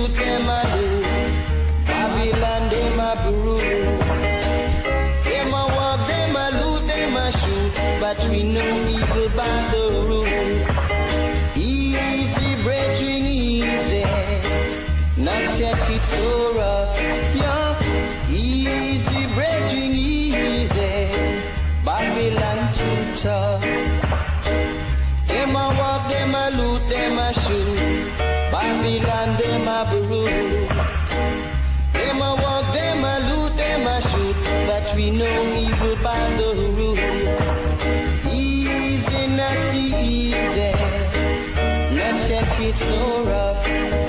shoot, them a do. Babylon, them a brew. Them a walk, them a loot, them a shoot, but we know evil by the rule. Easy, brethren, easy. Not take it so rough, yeah. Easy, brethren, easy. Babylon too tough. Them a walk, them a loot, them a shoot. Babylon, them a brew. Them a walk, them a loot, them a shoot, but we know evil by the rule. Easy, not easy. Not take it so rough.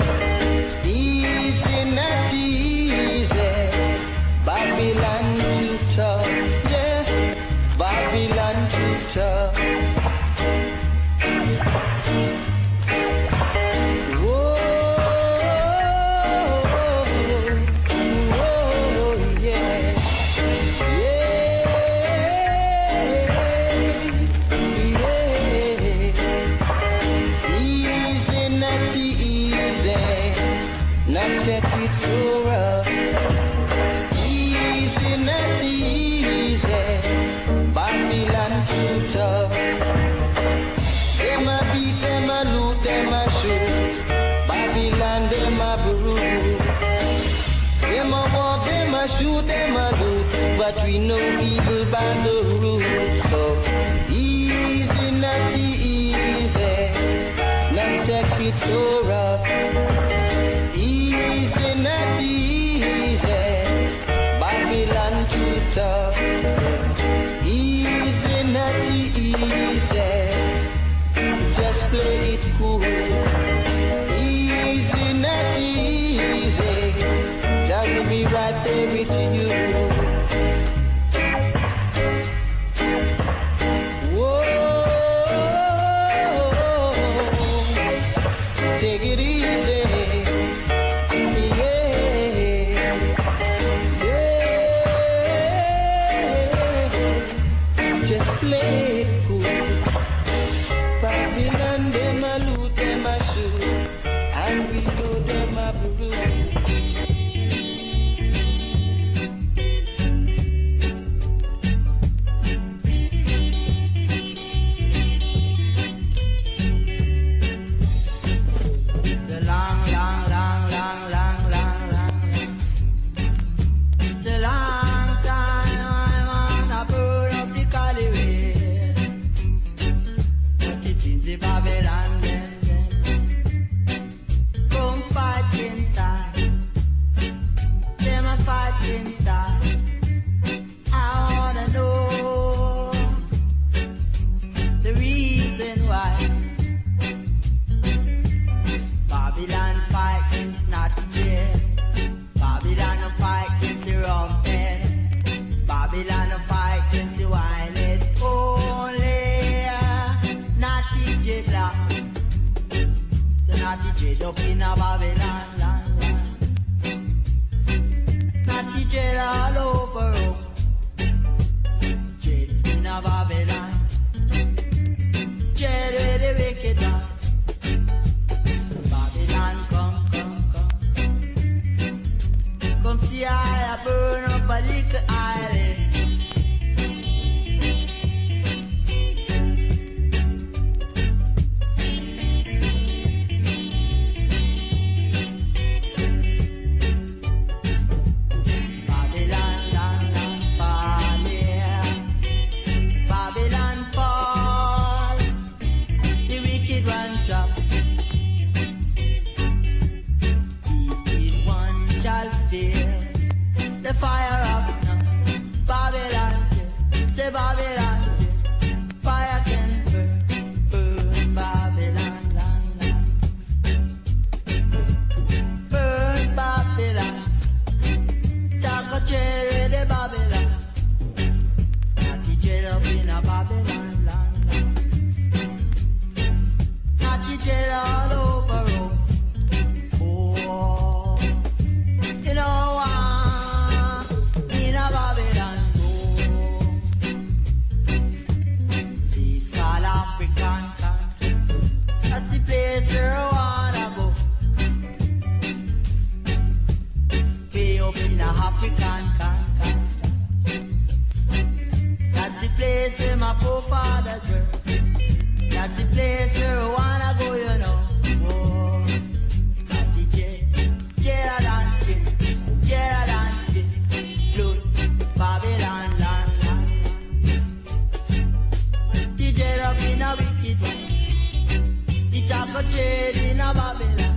Easy, not easy. Babylon too tough, yeah. Babylon too tough. Whoa, whoa, yeah, yeah, yeah. Easy, not easy. Not take it so rough. Easy, not easy. Babylon too tough. Them a beat, them a loot, them a shoot. Babylon, them a brew. Them a walk, them a shoot, them a loot, but we know evil by the rule. So easy, not easy. Not take it so rough. Easy, not easy. Babylon too tough. Easy, not easy. Just play it cool. Easy, not easy. Just be right there with you. Whoa, take it easy. Just play it cool. Babylon, them a loot, them a shoot, and we know them a brew. Up in a Babylon land. Natty jail all over up. Jail in a Babylon. Jail where the wicked are. Babylon come, come, come. Come see I burn up a little island. Babylon place where my forefathers were. That's the place where I wanna go, you know. Oh, got the jail dancing, float, Babylon land. The jail up in a wicked one, the top of trade in a Babylon.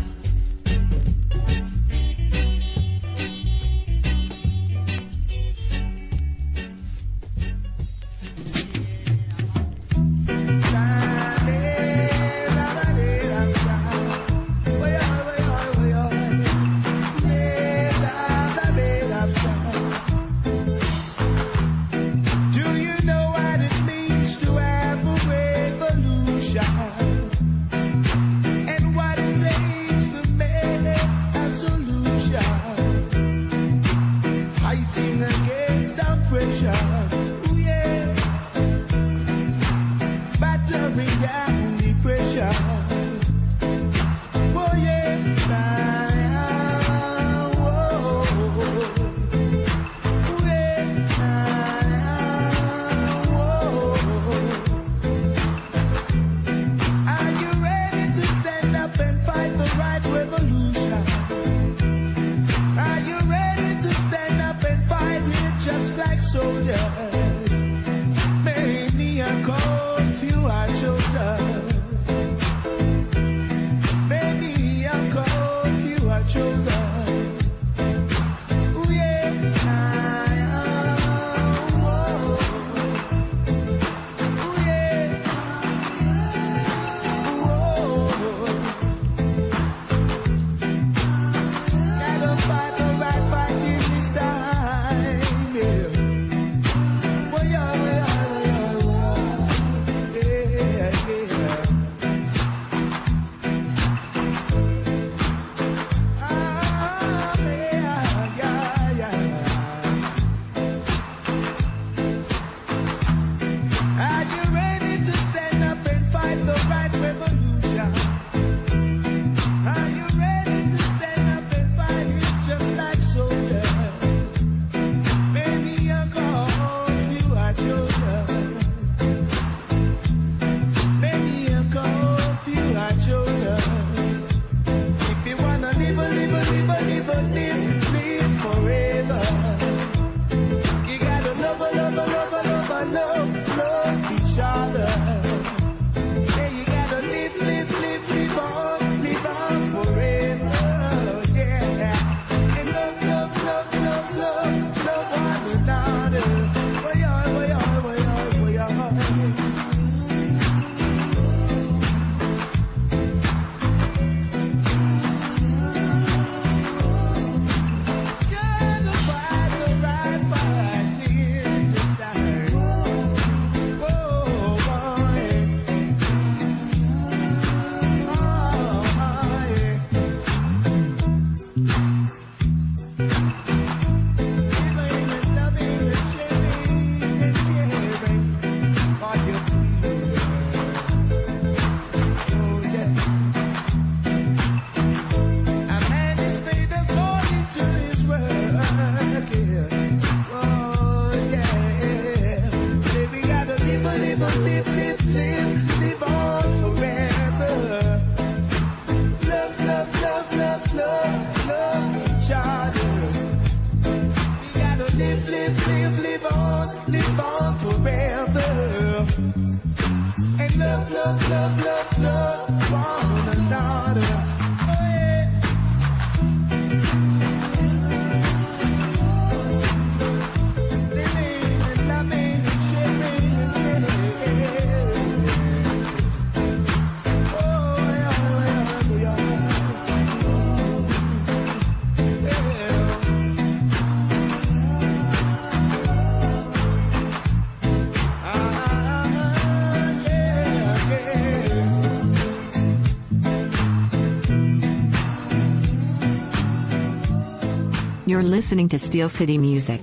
You're listening to Steel City Music.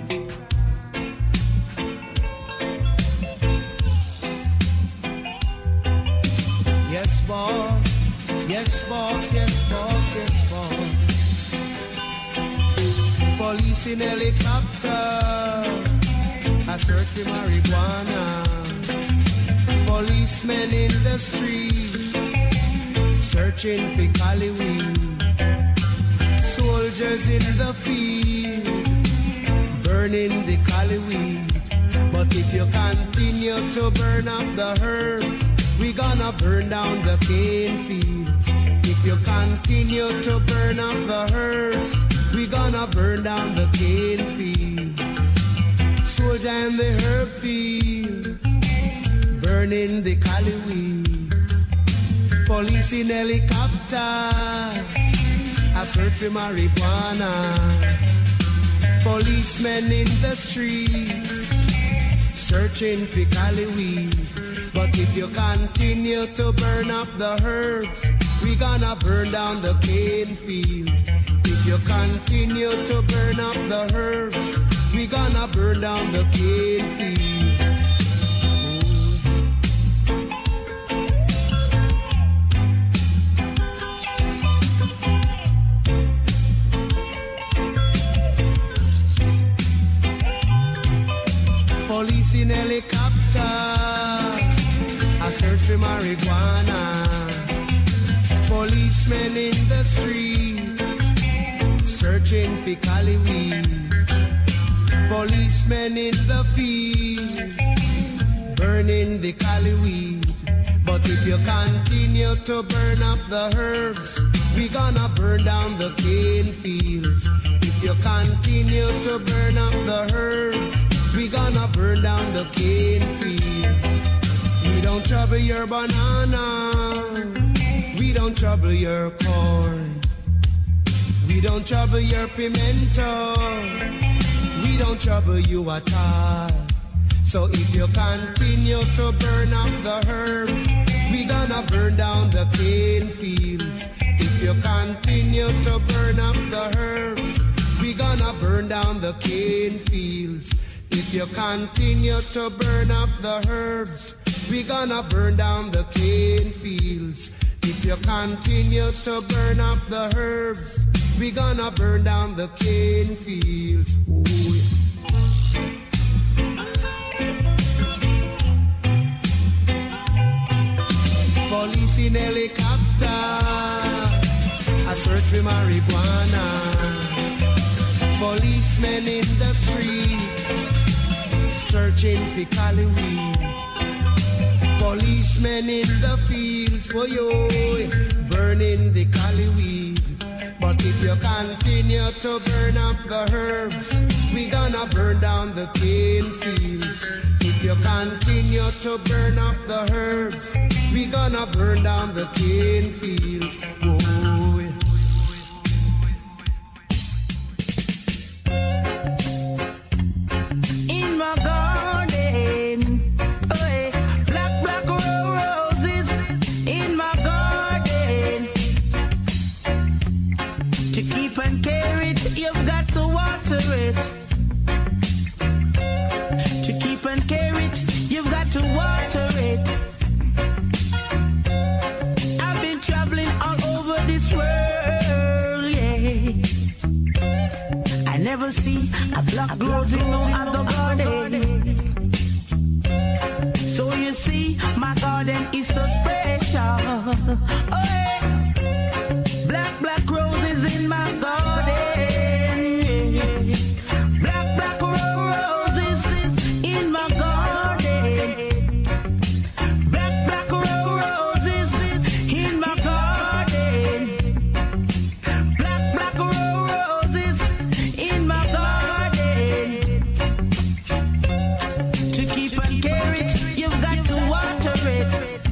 Yes, boss. Yes, boss. Yes, boss. Yes, boss. Police in helicopter. I search for marijuana. Policemen in the streets, searching for cali weed. Soldiers in the field, burning the cali weed. But if you continue to burn up the herbs, we gonna burn down the cane fields. If you continue to burn up the herbs, we gonna burn down the cane fields. Soldier in the herb field, burning the cali weed. Police in helicopter, I search for marijuana. Policemen in the streets, searching for cali weed. But if you continue to burn up the herbs, we gonna burn down the cane field. If you continue to burn up the herbs, we gonna burn down the cane field. Police in helicopter, I search for marijuana. Policemen in the streets, searching for cali weed. Policemen in the field, burning the cali weed. But if you continue to burn up the herbs, we gonna burn down the cane fields. If you continue to burn up the herbs, we gonna burn down the cane fields. We don't trouble your banana, we don't trouble your corn. We don't trouble your pimento, we don't trouble you at all. So if you continue to burn up the herbs, we gonna burn down the cane fields. If you continue to burn up the herbs, we gonna burn down the cane fields. If you continue to burn up the herbs, we gonna burn down the cane fields. If you continue to burn up the herbs, we gonna burn down the cane fields. Ooh, yeah. Police in helicopter, I search for marijuana. Policemen in the street, searching for cali weed. Policemen in the fields, oh yo, burning the cali weed. But if you continue to burn up the herbs, we gonna burn down the cane fields. If you continue to burn up the herbs, we gonna burn down the cane fields. Oh, yeah. In my garden, oh yeah, black, black roses in my garden. To keep and care it, you've got to water it. To keep and care it, you've got to water it. I've been traveling all over this world, yeah. I never see a black rose in no other garden. So you see, my garden is so special. Oh yeah. Black, black roses in my garden, yeah. Black, black roses in my garden. Black, black roses in my garden. Black, black roses in my garden. To keep and care it, you've got to water it.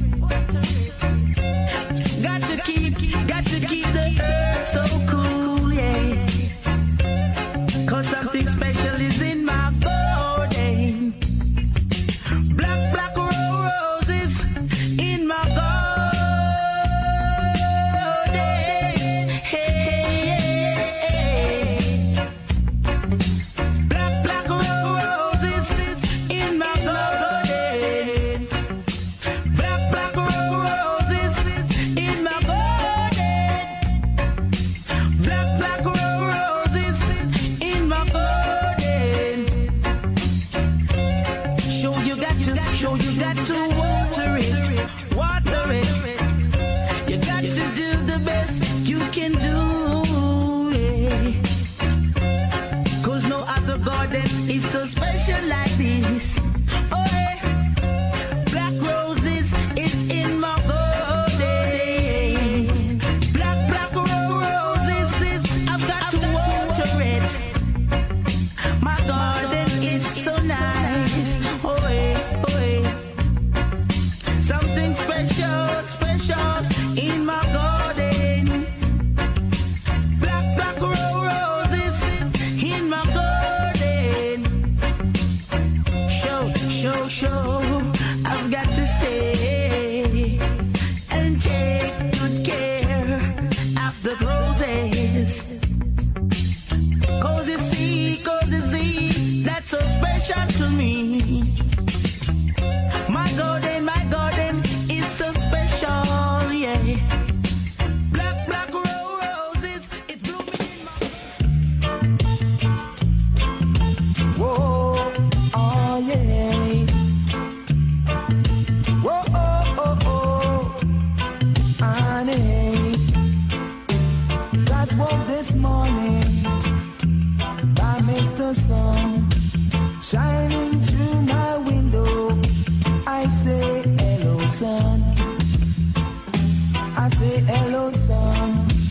Got to keep the earth so cool, yeah. 'Cause something special is in my garden. Black, black roses in my garden. Hey. Black, black roses in my garden. show, you got to water it, water it. You got to do the best you can do, yeah. 'Cause no other garden is so special like this. Oh, yeah. Black roses is in my garden. Black roses is, I've got to water it. My garden is so nice. Oh, yeah, oh, yeah. Something special, special in my garden. Black roses in my garden. Show, I've got to stay and take good care of the roses. 'Cause you see, that's so special to me. My garden is so special, yeah. Black roses, it's blooming in my... Whoa, oh yeah. Whoa, oh, honey. God woke this morning by Mr. Sun shining through my window. I say hello, sun. I say hello, sun.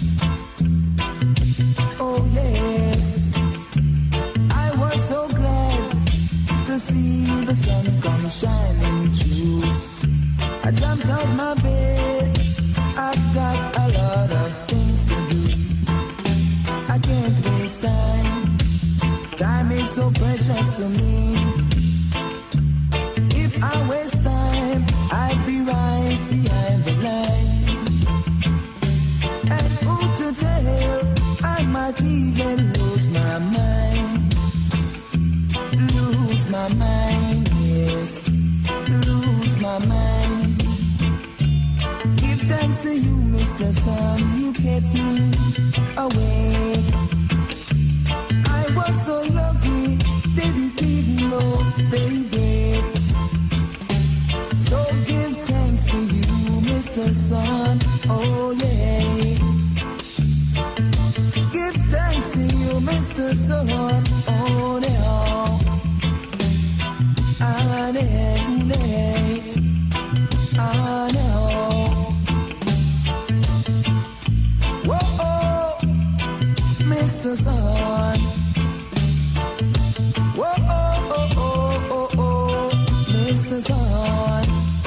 Oh yes, I was so glad to see the sun come shining through. I jumped out my bed, I've got a lot of things to do. I can't waste time, time is so precious to me. If I waste time, I'd be right behind the line. And who to tell, I might even lose my mind. Lose my mind, yes, lose my mind. Give thanks to you, Mr. Sun, you kept me awake. I was so lucky, didn't even know they did. So give thanks to you, Mr. Sun, oh yeah. Give thanks to you, Mr. Sun, oh yeah. I know. Whoa, Mr. Sun. Whoa, Mr. Sun.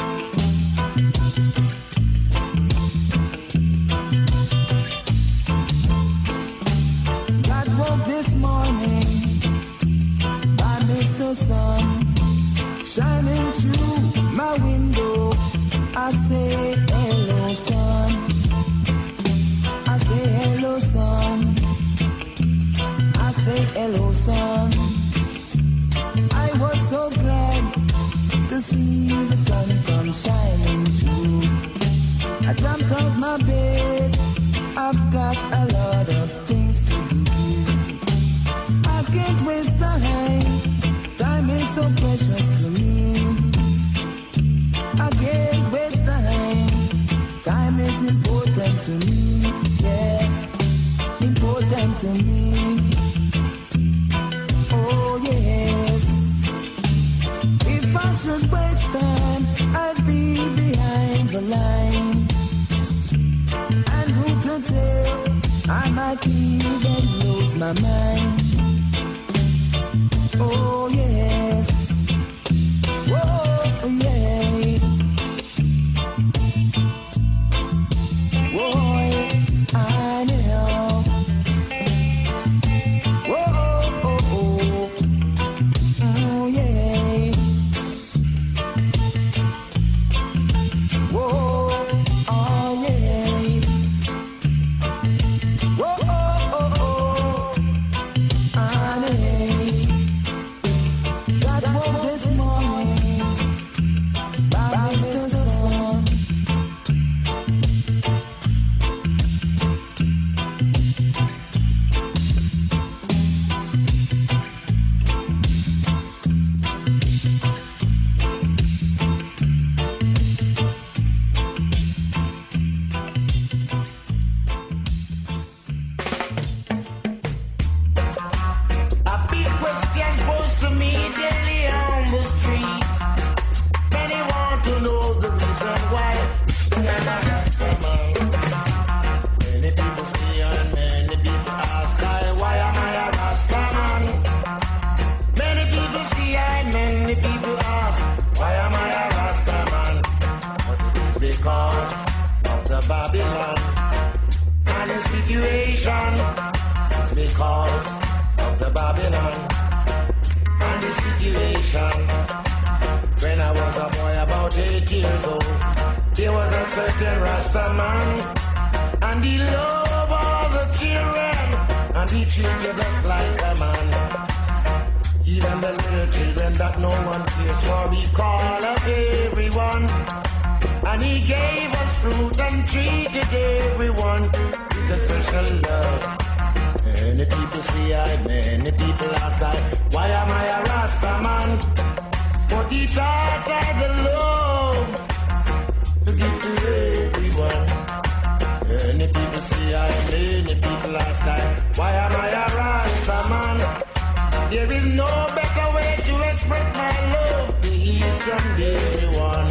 God woke this morning by Mr. Sun shining through my window. I say hello, sun. I say hello, sun. I say hello, sun. I was so glad to see the sun come shining through. I jumped out my bed, I've got a lot of things to do. I can't waste time, time is so precious to me. I can't waste time, time is important to me, yeah, important to me. Oh yes, if I should waste time, I'd be behind the line. And who to tell, I might even lose my mind. Oh yes, whoa, yeah. Boy, I know. Whoa, oh yeah. Whoa, oh yeah. Whoa, I know. God woke this morning by Mr. Sun. Babylon. And the situation is because of the Babylon. And the situation, when I was a boy about 8 years old, there was a certain Rasta man, and he loved all the children, and he treated us like a man. Even the little children that no one cares for, he called up everyone. And he gave us fruit and treated everyone with a special love. Many people say many people ask why am I a Rasta man? But he taught I the love to give to everyone. Many people say many people ask why am I a Rasta man? There is no better way to express my love to each and everyone.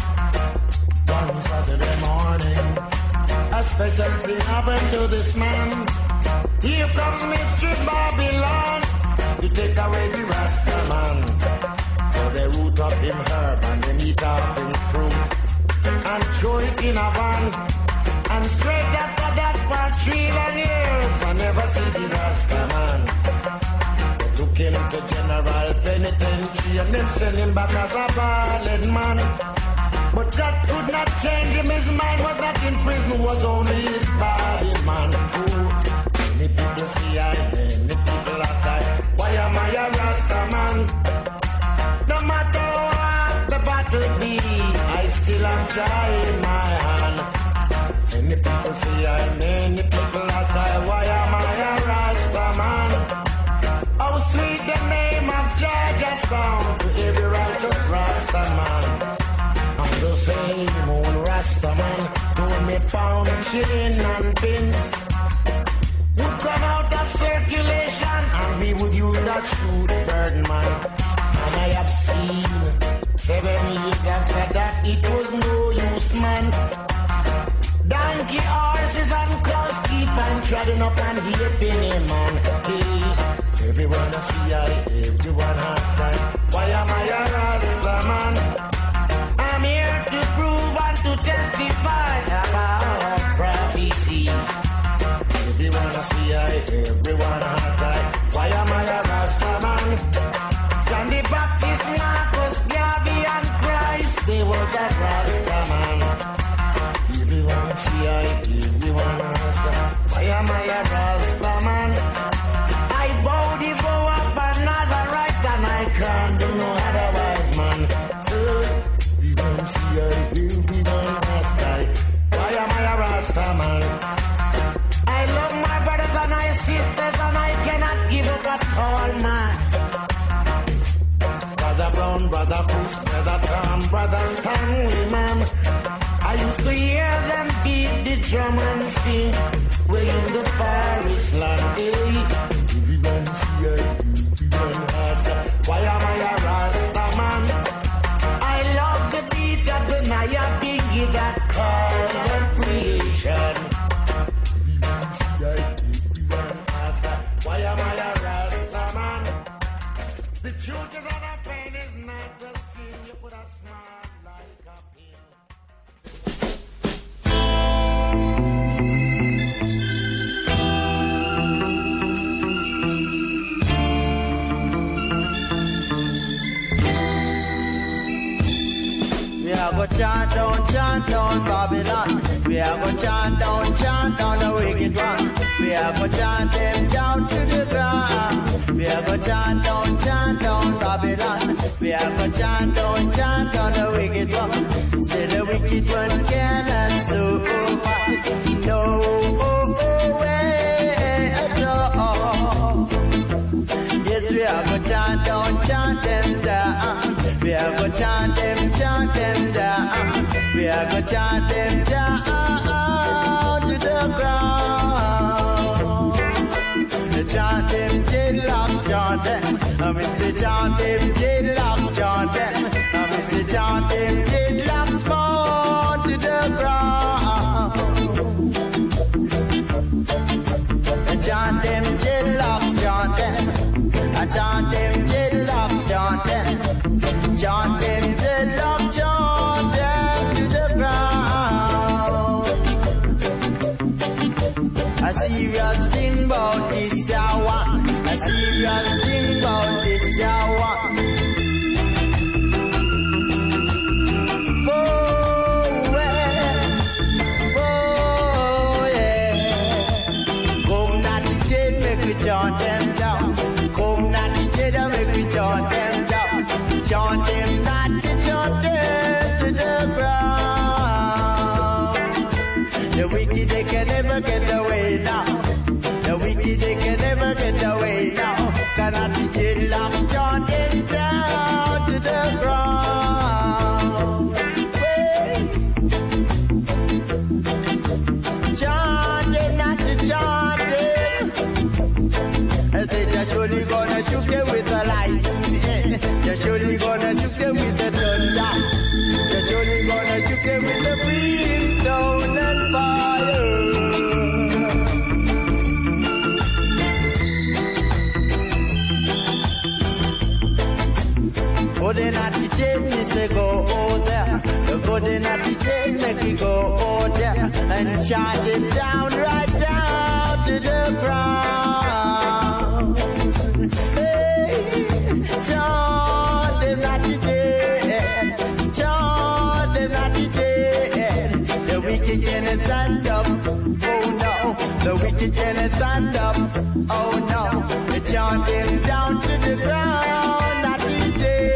One Saturday morning, a special thing happened to this man. Here comes Mr. Babylon to take away the Rasta man. So they root up him herb and they meat off him fruit and throw it in a van. And straight after that for 3 long years I never see the Rasta man. Took him to General Penitentiary and then sent him back as a ballad man. But that could not change him. His mind was not in prison, was only his body, man. Many people see many people ask why am I a Rasta man? No matter what the battle be, I still am trying my hand. Many people see many people ask why am I a Rasta man? How sweet the name of Georgia sound to every righteous Rasta man. I'm the same old Rasta man, don't me pound and shilling and pins would come out of circulation and we would use that shoot bird man. And I have seen 7 years after that it was no use man. Donkey horses and cows keep on treading up and heaping him man. Hey. Everyone I see everyone asks why am I a Rasta man? I'm here to prove and to testify about prophecy. Everyone I see everyone asks why am I a Rasta man? John the Baptist, Marcus, Garvey and Christ, they was a Rasta man. Everyone see everyone asks why am I a Rasta man? I bow the vow of a Nazarite and I can't do no otherwise, man. Everyone see everyone Rasta. Why am I a Rasta, man? I love my brothers and my sisters and I cannot give up at all, man. Brother Brown, Brother Bruce, Brother Tom, Brother Stanley, man. I used to hear them beat the drum and sing way in the forest land, eh? Why am I a Rasta man? I love the beat of the Naya Biggie that calls creation. Why am I a Rasta man? The truth is that a pain is not the sin. You put a smile like a pin. We are go chant down Babylon. We are go chant down the wicked one. We are go chant them down to the ground. We are go chant down Babylon. We are go chant down the wicked one. Say the wicked one cannot survive. No way at all. Yes, we are go chant them down. We are go chant them down. We are go chant them down to the ground. Chant them, dreadlocks, chant them. I'm say chant them, dreadlocks, chant them. I'm say chant them, dreadlocks, fall to the ground. Chant them, dreadlocks, chant them. I chant them, dreadlocks, chant them. Chant them, dreadlocks, chant them to the ground. gonna shoot you with the thunder. You're surely gonna shoot you with the brimstone and fire. Good in at the chain, me say go there. Good in at the chain, make me go there. And chant it down, right down to the ground. Hey, chant it at the chain, chant it at the chain. The wicked can stand up, oh no. The wicked can stand up, oh no. The chant them down to the ground at the chain.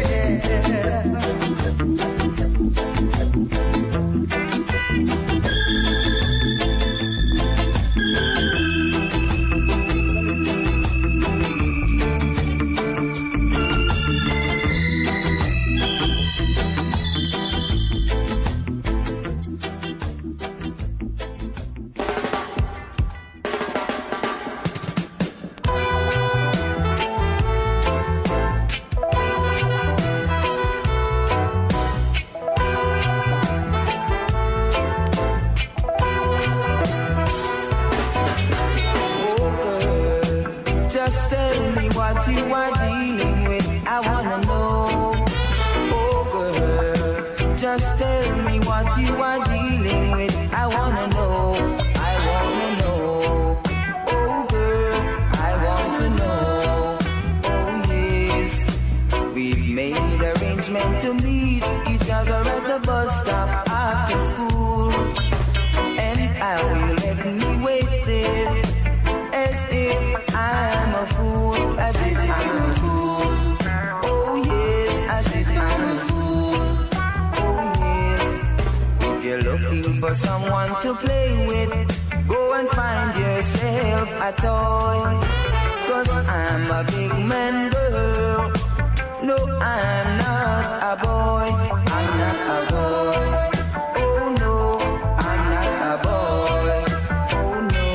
Just tell me what you are dealing with. I wanna know. Oh girl, just tell me what you are dealing with. I wanna know. I wanna know. Oh girl, I want to know. Oh yes, we've made arrangement to meet each other at the bus stop after school, and I will let me wait there. As if I'm a fool, as if I'm a fool. Oh yes, as if I'm a fool. Oh yes. If you're looking for someone to play with, go and find yourself a toy. 'Cause I'm a big man girl. No, I'm not a boy. I'm not a boy. Oh no, I'm not a boy. Oh no.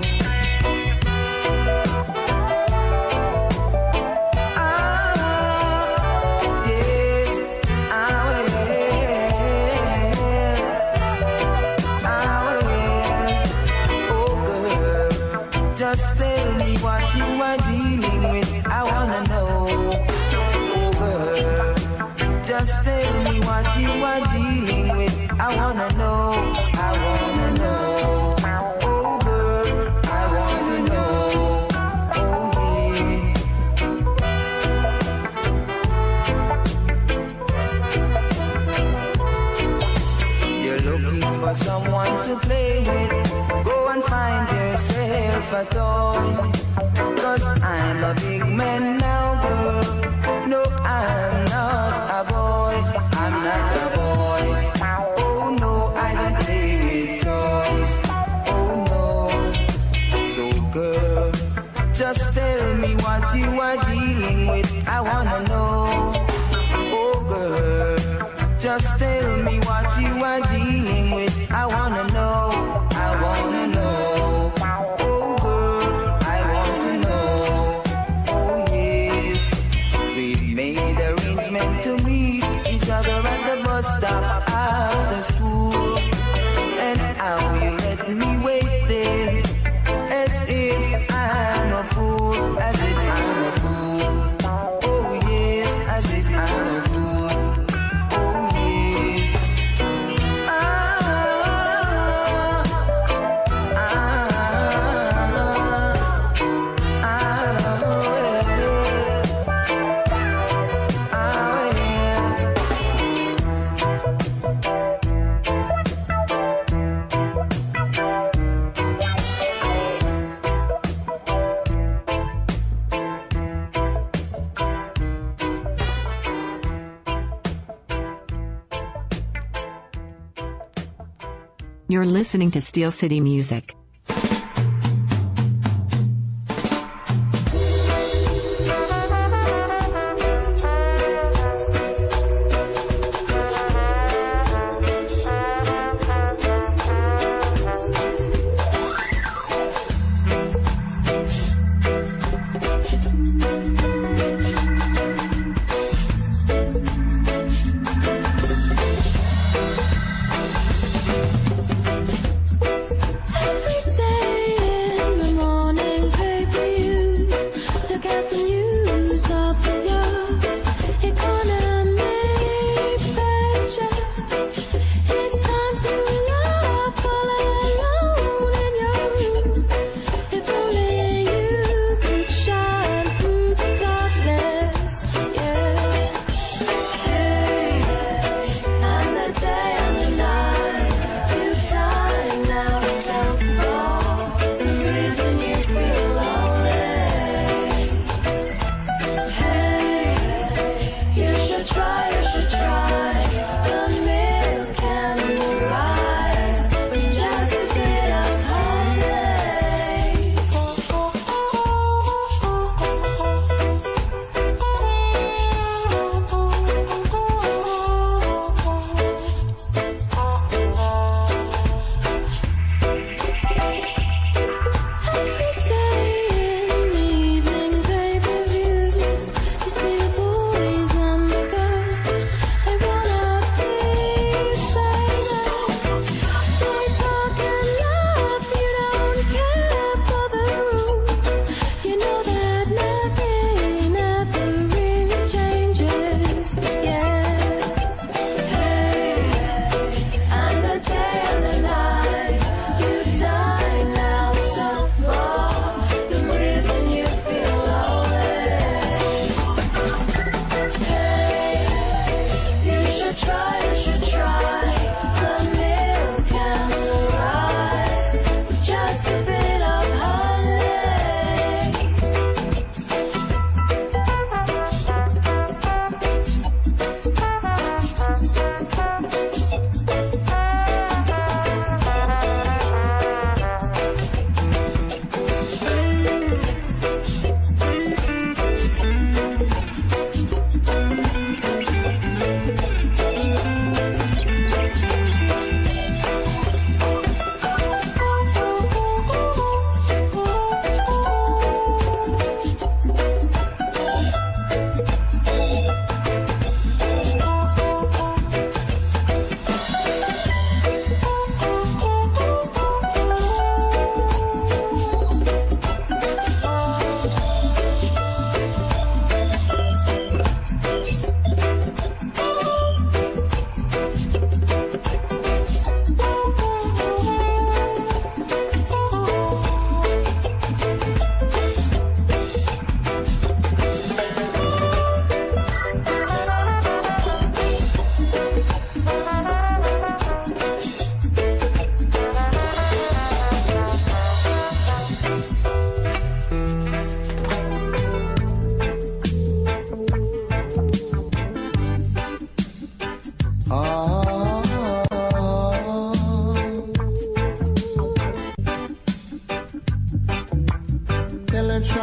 Just tell me what you are dealing with. I wanna know. Oh girl, just tell me what you are dealing with. I wanna know. I wanna know. Oh girl, I want to know. Oh yeah. You're looking for someone to play with. Go and find yourself a toy. 'Cause I'm a big man now, girl. No, I'm not a boy. I'm not a boy. Oh no, I don't play with toys. Oh no. So girl, just tell me what you are dealing with. I wanna know. Oh girl, just tell me what you are dealing with. I wanna know. I wanna know. Oh girl, I want to know. Oh yes, we've made arrangement to meet each other at the bus stop after school, and I will let me wait there, as if I'm a fool, as if I'm a fool. Oh yes, as if I'm a fool. Oh yes. You're listening to Steel City Music.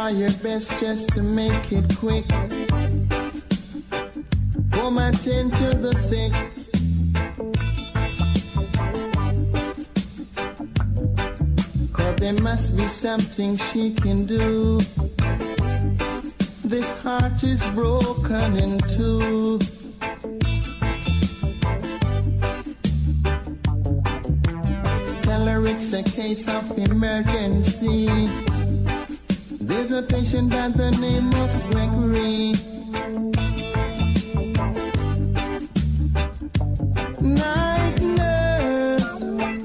try your best just to make it quick. Come attend to the sick. Cause there must be something she can do. This heart is broken in two. Tell her it's a case of emergency. There's a patient by the name of Gregory. Night nurse,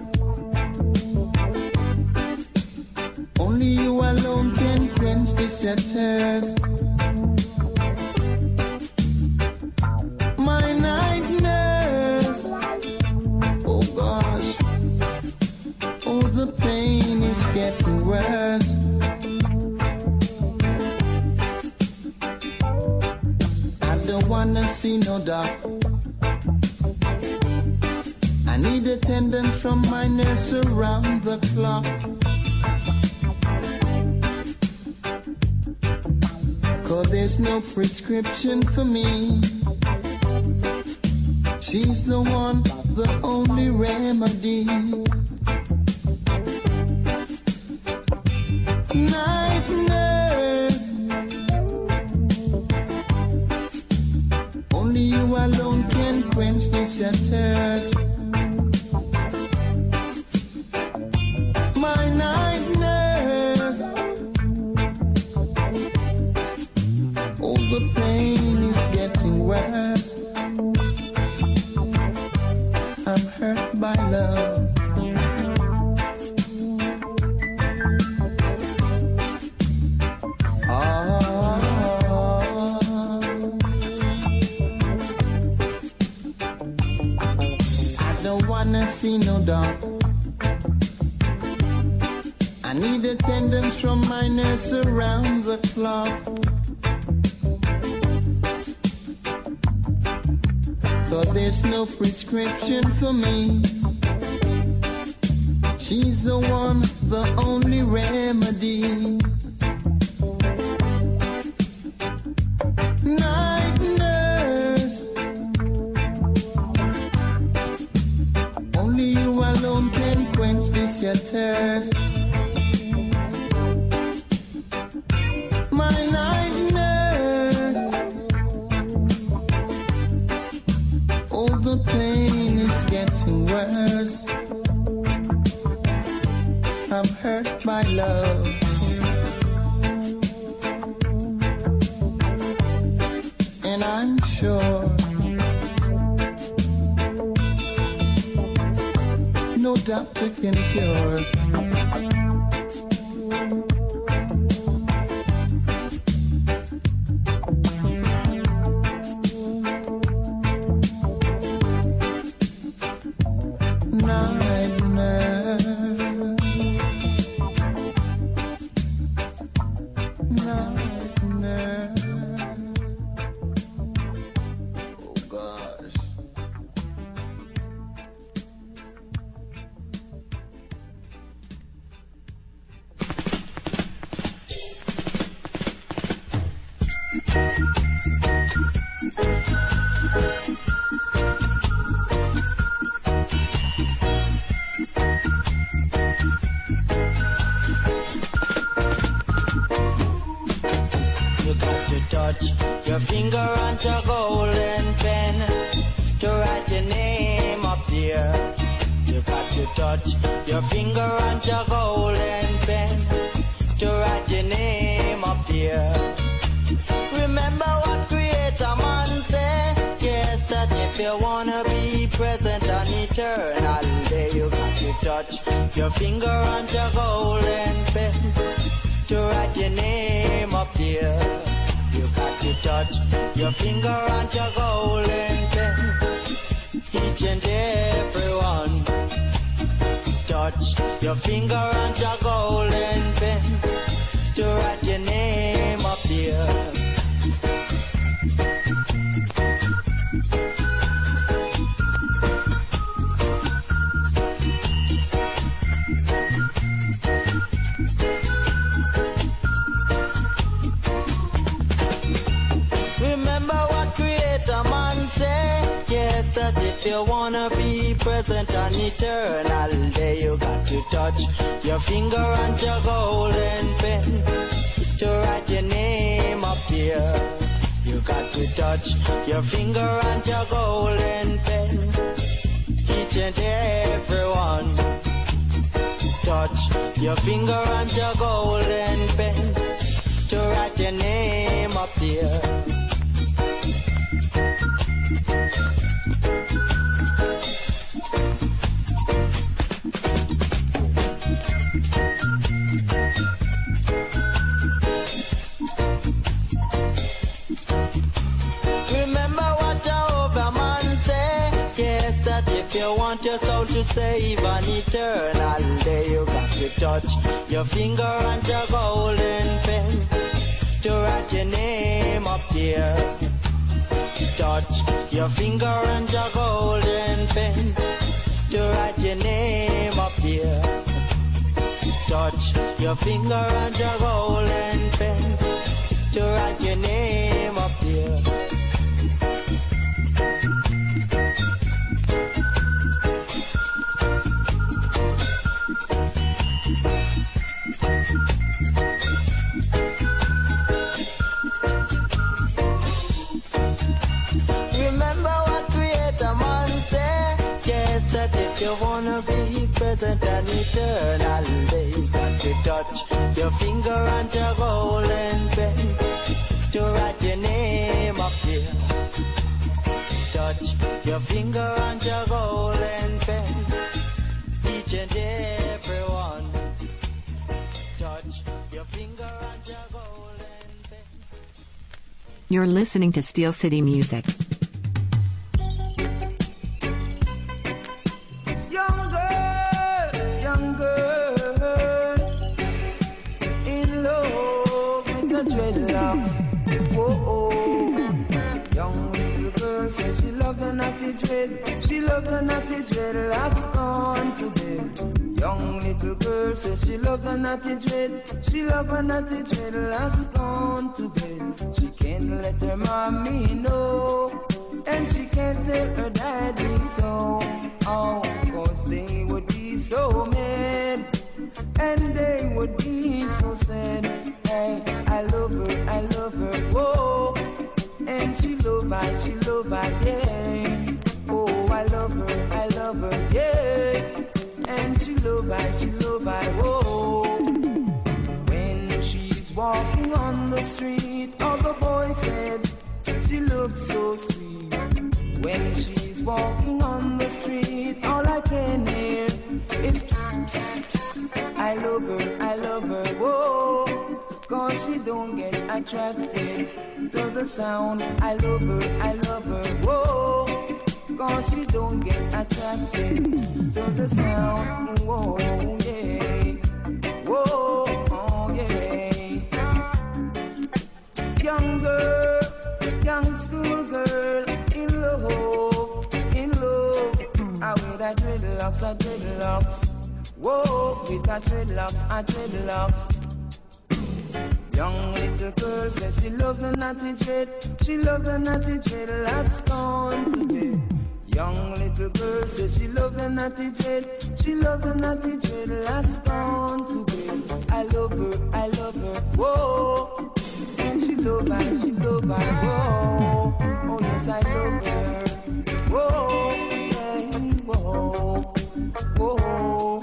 only you alone can quench this thirst. My night nurse, oh gosh, oh the pain is getting worse. I don't wanna see no doctor. I need attendance from my nurse around the clock. Cause there's no prescription for me. She's the one, the only remedy. Night nurse, only you alone can quench this thirst. My night nurse, oh the pain is getting worse. I'm hurt by love. I don't wanna see no doctor. I need attendance from my nurse around the clock. Cause there's no prescription for me. She's the one, the only remedy. Night nurse, only you alone can quench this thirst. My night nurse, oh the pain is getting worse. I'm hurt by love. And I'm sure no doctor can cure. Your finger on your golden pen to write your name up there. You got to touch your finger on your golden pen to write your name up there. Remember what Creator Man said, yes, that if you wanna be present on eternal day, you got to touch your finger on your golden pen to write your name up there. You got to touch your finger on your golden pen. Each and every one. Touch your finger on your golden pen to write your name up there. that if you wanna be present and eternal, there you got to touch your finger and your golden pen to write your name up here. You got to touch your finger and your golden pen, each and every one. Touch your finger and your golden pen to write your name up here. If you want your soul to save an eternal day, you got to touch your finger and your golden pen to write your name up here. Touch your finger and your golden pen to write your name up here. Touch your finger and your golden pen to write your name up here. If you wanna be present and eternal, they got to touch your finger and your golden pen to write your name up here. Touch your finger and your golden pen, each and every one. Touch your finger and your golden pen. You're listening to Steel City Music. She loved the naughty dreadlocks gone to bed. Young little girl says she loved the naughty dread. She loved the naughty dreadlocks gone to bed. She can't let her mommy know, and she can't tell her daddy so. Oh, cause they would be so mad, and they would be so sad. Hey, I love her, whoa. And she love I, yeah. Oh, I love her, yeah. And she love I, whoa. When she's walking on the street, all the boys said she looks so sweet. When she's walking on the street, all I can hear is psst, psst, psst. I love her, whoa. Cause she don't get attracted to the sound. I love her, whoa. Cause she don't get attracted to the sound. Whoa, yeah. Whoa, oh, yeah. Young girl, young school girl, in love. I with her dreadlocks. Whoa, with her dreadlocks. Young little girl says she loves the naughty dread. She loves the naughty dreadlocks gone to bed. Young little girl says she loves the naughty dread. She loves the naughty dreadlocks gone to bed. I love her, whoa. And she love I, whoa. Oh yes, I love her, whoa, yeah, whoa, whoa.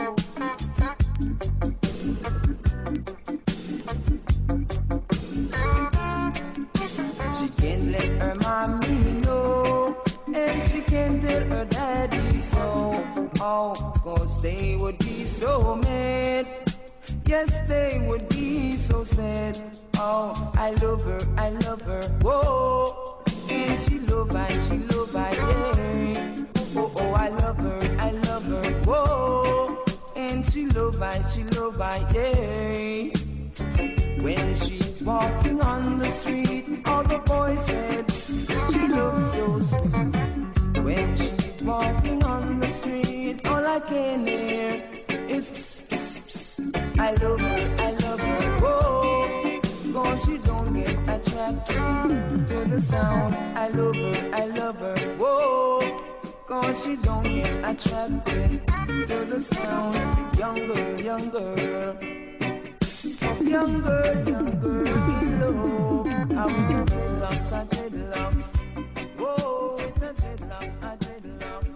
Her mommy know, and she can't tell her daddy so. Oh, cause they would be so mad. Yes, they would be so sad. Oh, I love her, whoa. And she love I, yeah. Oh, I love her, whoa. And she love I, yeah. When she's walking on the street, all the boys said she looks so sweet. When she's walking on the street, all I can hear is psst, psst, psst. I love her, whoa. Cause she don't get attracted to the sound. I love her, whoa. 'cause she don't get attracted to the sound. Young girl, young girl. Young girl, in love. I want dreadlocks, I dreadlocks. Whoa, the dreadlocks, I dreadlocks.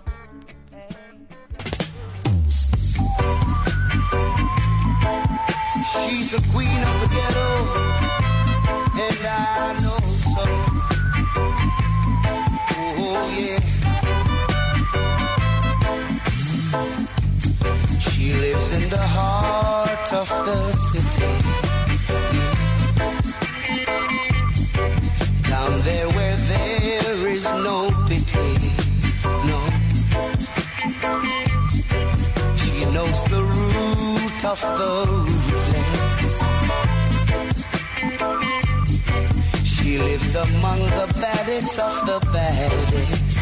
She's the queen of the ghetto, and I know so. Oh yeah. She lives in the heart of the city, down there where there is no pity, no. She knows the root of the rootless. She lives among the baddest of the baddest.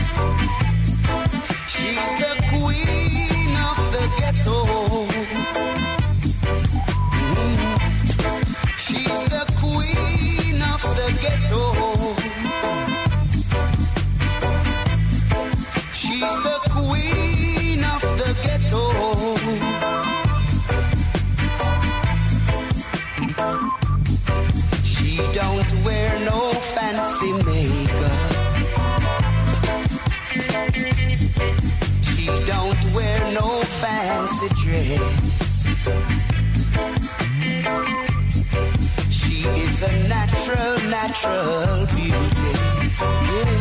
She's the queen of the ghetto. She's the queen of the ghetto. She's the queen of the ghetto. She don't wear no fancy makeup. She don't wear no fancy dress. She is a natural beauty. Yeah.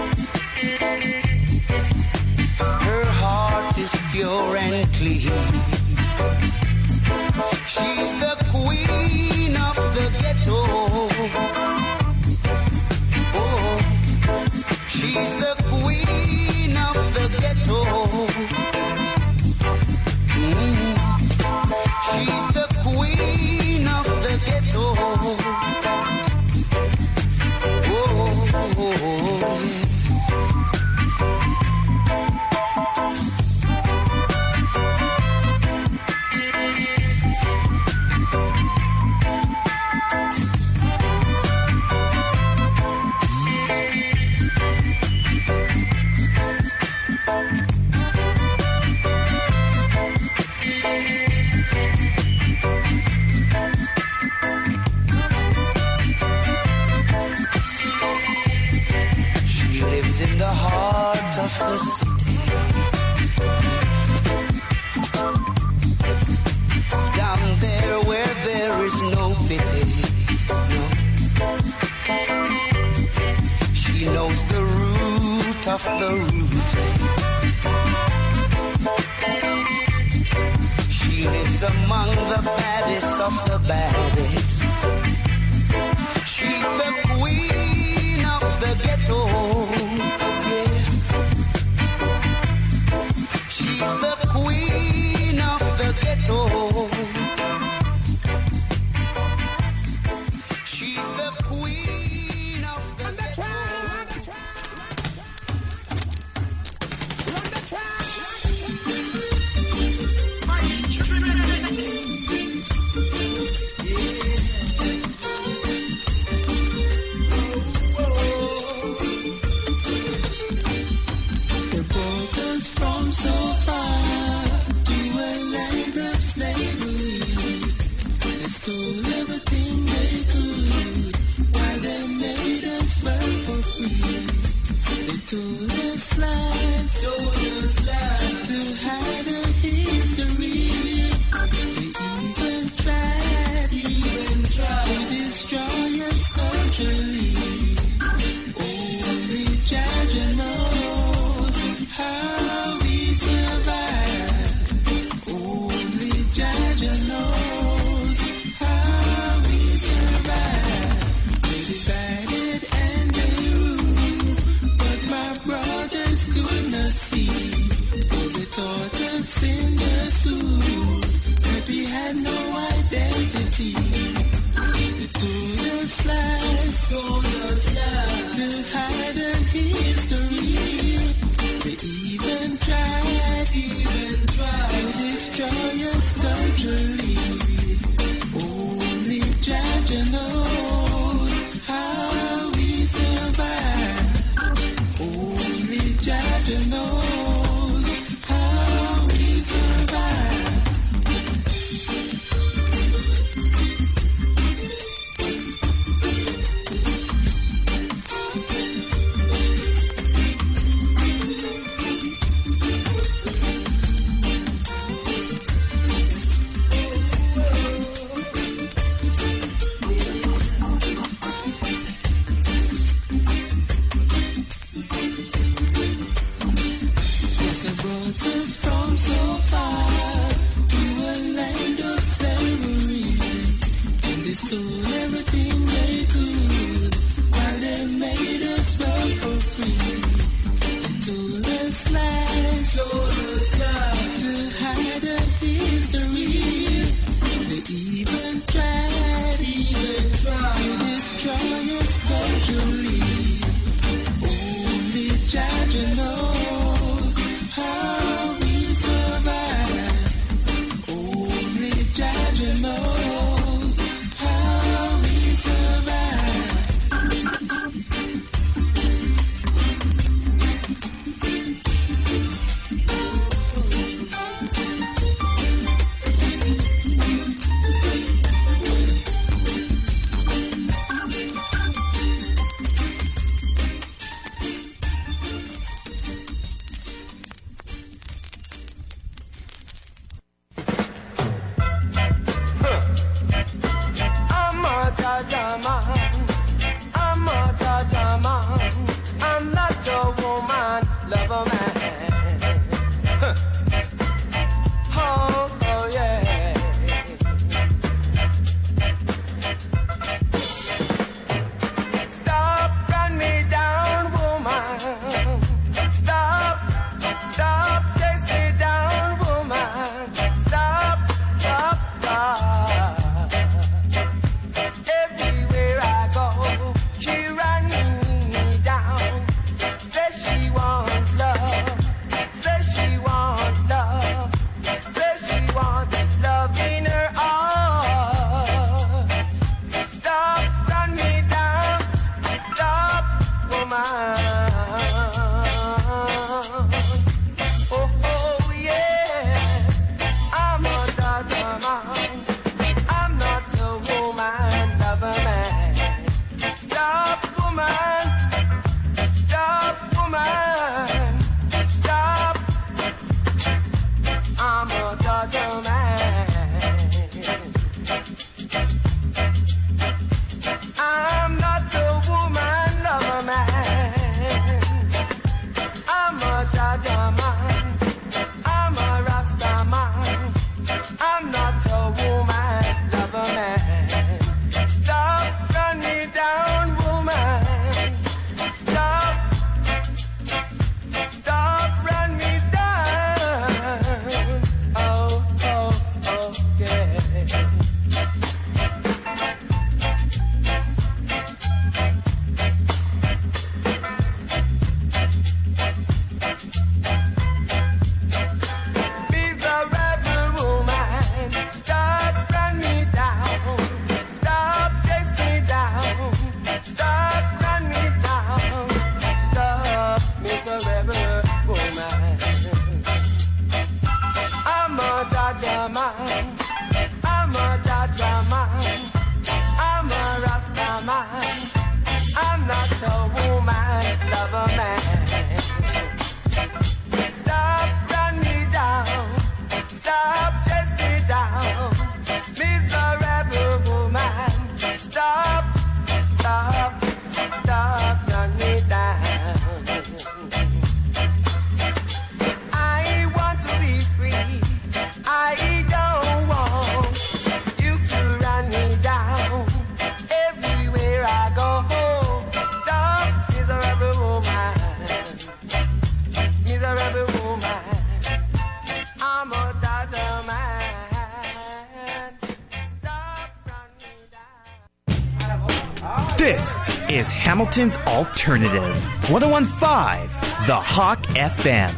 Her heart is pure and clean. She's the queen of the ghetto. Oh, she's the queen of the ghetto. She's the queen of the ghetto. Of the city, down there where there is no pity, no. She knows the root of the rootless. She lives among the baddest of the baddest. She's the queen of the ghetto. She's the queen of the ghetto. She's the queen of the ghetto. Stole everything they could while they made us work for free. They told us lies to hide a history. They even tried to destroy us culturally. Only Jah knows how we survive. Only Jah knows. Could not see, cause they taught us in the schools that we had no identity. They told us lies to hide our history. They even tried to destroy us culturally. Only Jah knows how we survive. Only Jah knows. brought us from so far to a land of slavery, and they stole everything they could while they made us work for free. They told us lies to hide our history. They even tried to destroy us culturally. Only Jah knows how we survive. Only Jah knows how we survive. I'm not a woman, love a man. Oh yeah. Stop, run me down, woman. Stop, chase me down, woman. Stop. Everywhere I go, she run me down. Says she wants love. Says she wants love. Says she wants love in her heart. Stop, run me down. Stop, woman. Oh yes, I'm a daughter man. I'm not a woman, love a man. Stop, woman. Stop, woman. Stop. I'm a daughter man. I'm not a woman, love a man. I'm a Jaja man. I'm a Rasta man. I'm not a woman, love a man. Stop, run me down, woman. Stop, run me down. Oh, yeah. Miserable woman, stop, run me down. Stop, chase me down. Stop, run me down. Stop, miserable woman. I'm a Jaja man. I'm a Jaja man. I'm a Rasta man. I'm not a woman, love a man. Stop, run me down. Stop, chase me down. Miserable woman. Stop, run me down. I want to be free. I don't want you to run me down. Everywhere I go, stop, miserable woman. Miserable woman. I'm a Tata man. Stop, run me down. This is Hamilton's Alternative, 101.5, The Hawk FM.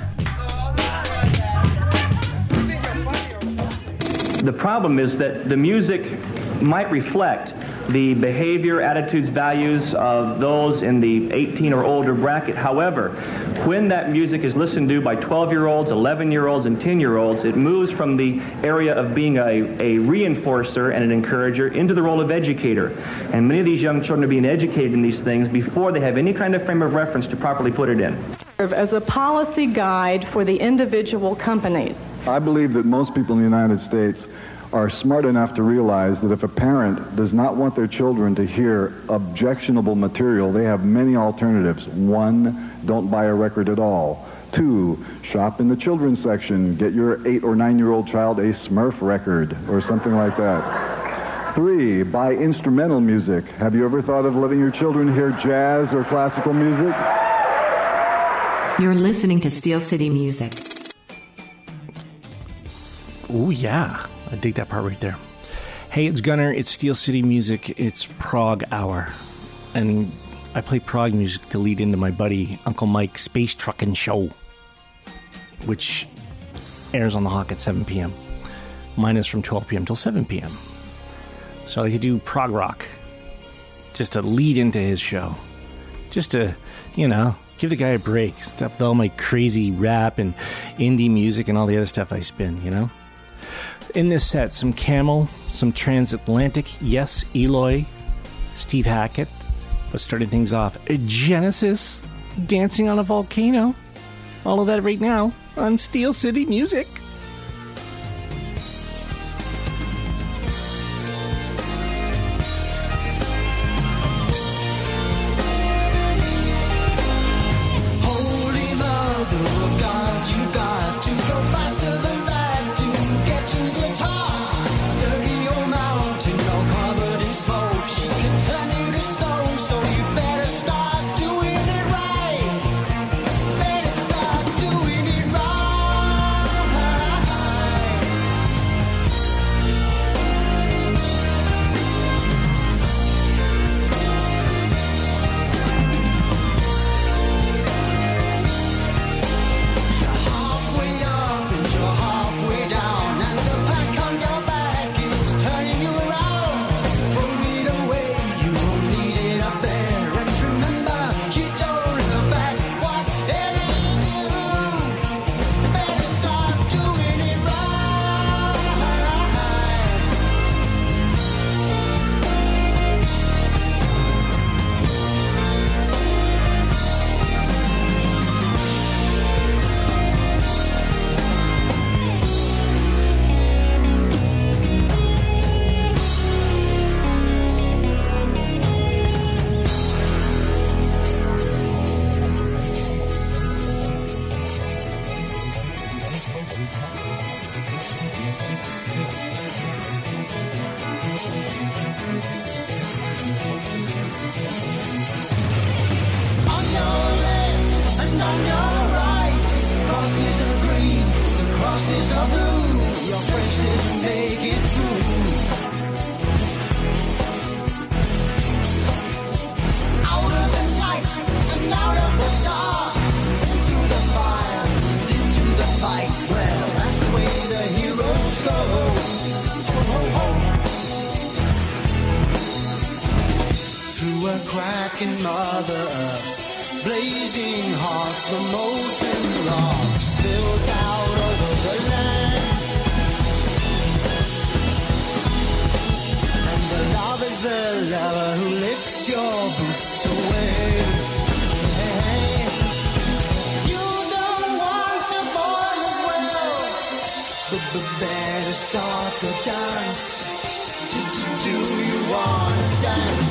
The problem is that the music might reflect the behavior, attitudes, values of those in the 18 or older bracket. However, when that music is listened to by 12-year-olds, 11-year-olds, and 10-year-olds, it moves from the area of being a reinforcer and an encourager into the role of educator. And many of these young children are being educated in these things before they have any kind of frame of reference to properly put it in. As a policy guide for the individual companies. I believe that most people in the United States are smart enough to realize that if a parent does not want their children to hear objectionable material, they have many alternatives. One, don't buy a record at all. 2, shop in the children's section. Get your 8 or 9-year-old child a Smurf record or something like that. 3, buy instrumental music. Have you ever thought of letting your children hear jazz or classical music? You're listening to Steel City Music. Oh, yeah. I dig that part right there. Hey, it's Gunner. It's Steel City Music. It's Prog Hour. And I play prog music to lead into my buddy Uncle Mike's Space Truckin' Show, which airs on the Hawk at 7 p.m. Mine is from 12 p.m. till 7 p.m. So I like to do prog rock just to lead into his show. Just to, give the guy a break. Stop with all my crazy rap and indie music and all the other stuff I spin, In this set, some Camel, some Transatlantic, yes, Eloy, Steve Hackett. But starting things off, Genesis, Dancing on a Volcano. All of that right now on Steel City Music. Holy Mother of God, you got to go faster than that to get to the top. Dirty old mountain, all covered in smoke. She can turn you to stone, so you better start doing it right. Better start doing it right. You're halfway up and you're halfway down, and the pack on your back is turning you around. Throw it away, you won't need it up there. And remember, you don't look back. Whatever you do, better start doing it right. On your left and on your right, crosses are green, the crosses are blue. Your friends didn't make it through. Out of the night and out of the dark, into the fire and into the fight. Well, that's the way the heroes go. Ho, ho, ho. Through a crack in Mother Earth, blazing hot, the molten rock spills out over the land. And the lover's the lover who licks your boots away. Hey, you don't want to fall as well, but better start the dance. Do you wanna dance?